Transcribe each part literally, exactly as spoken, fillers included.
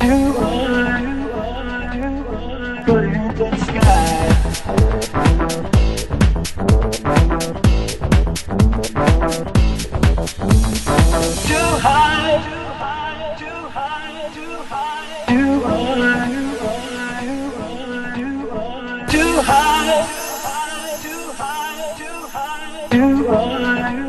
Put it in the sky. Too high, too high, too high, too high, too high, too high, too high, too high, too high.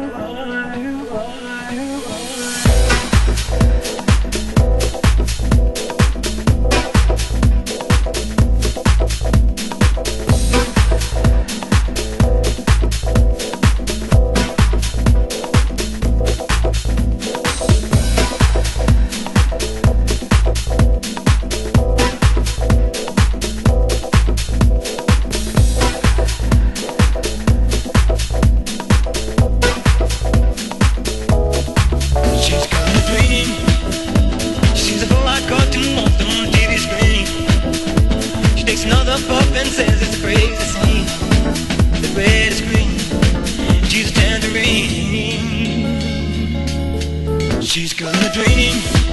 Another puff and says it's a crazy scene. The red is green, she's a tangerine. She's got a dream.